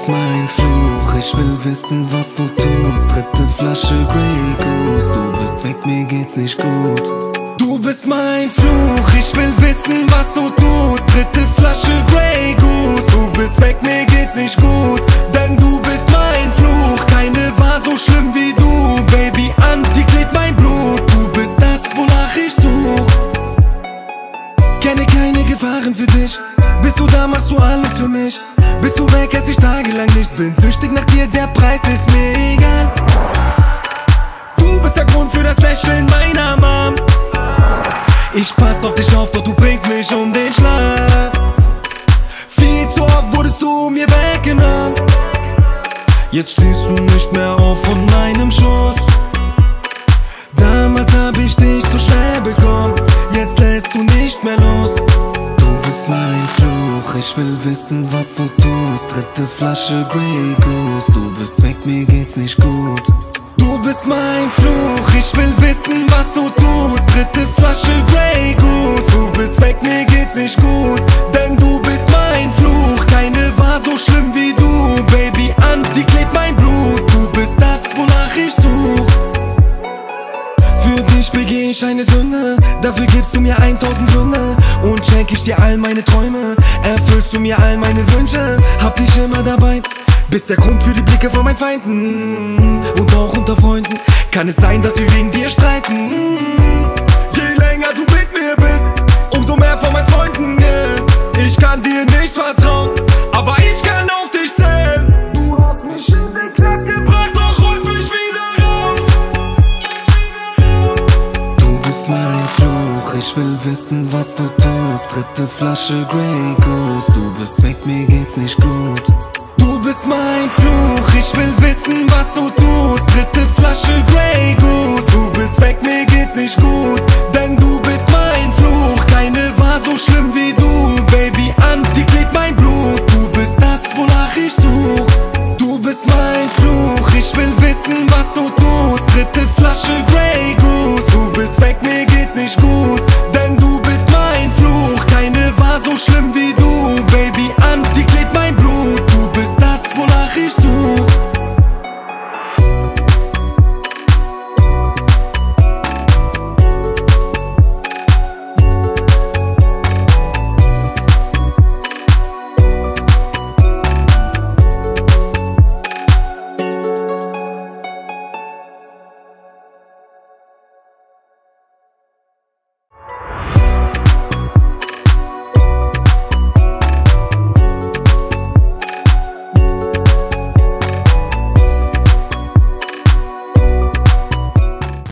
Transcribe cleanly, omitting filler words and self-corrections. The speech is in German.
bist mein Fluch, ich will wissen, was du tust. Dritte Flasche Grey Goose, du bist weg, mir geht's nicht gut. Du bist mein Fluch, ich will wissen, was du tust. Dritte Flasche Grey Goose, du bist weg, mir geht's nicht gut. Denn du bist mein Fluch, keine war so schlimm wie du. Baby, an die klebt mein Blut, du bist das, wonach ich such. Kenne keine Gefahren für dich, bist du da, machst du alles für mich. Bist du weg, ess ich tagelang nichts, bin süchtig nach dir, der Preis ist mir egal. Du bist der Grund für das Lächeln meiner Mom. Ich pass auf dich auf, doch du bringst mich um den Schlaf. Viel zu oft wurdest du mir weggenommen. Jetzt stehst du nicht mehr auf von meinem Schoß. Damals hab ich dich so schwer bekommen, jetzt lässt du nicht mehr los. Du bist mein Fluch, ich will wissen, was du tust. Dritte Flasche Grey Goose, du bist weg, mir geht's nicht gut. Du bist mein Fluch, ich will wissen, was du tust. Dritte Flasche Grey Goose, du bist weg, mir geht's nicht gut. Denn du bist mein Fluch, keine war so schlimm wie du. Baby, an die klebt mein Blut, du bist das, wonach ich such. Für dich begeh ich eine Sünde, dafür gibst du mir 1000 Gründe. Und schenk ich dir all meine Träume, erfüllst du mir all meine Wünsche. Hab dich immer dabei, bist der Grund für die Blicke von meinen Feinden. Und auch unter Freunden kann es sein, dass wir wegen dir streiten. Je länger du mit mir bist, umso mehr von meinen Freunden, yeah. Ich kann dir nicht vertrauen, aber ich kann auf dich zählen. Du hast mich in den Knast gebracht, doch holst mich wieder raus. Du bist mein Fluch, ich will wissen, was du tust. Dritte Flasche Grey Goose, du bist weg, mir geht's nicht gut. Du bist mein Fluch, ich will wissen, was du tust. Dritte Flasche Grey Goose, du bist weg, mir geht's nicht gut. Denn du bist mein Fluch, keine war so schlimm wie du. Baby, an die klebt mein Blut, du bist das, wonach ich such. Du bist mein Fluch, ich will wissen, was du tust. Dritte Flasche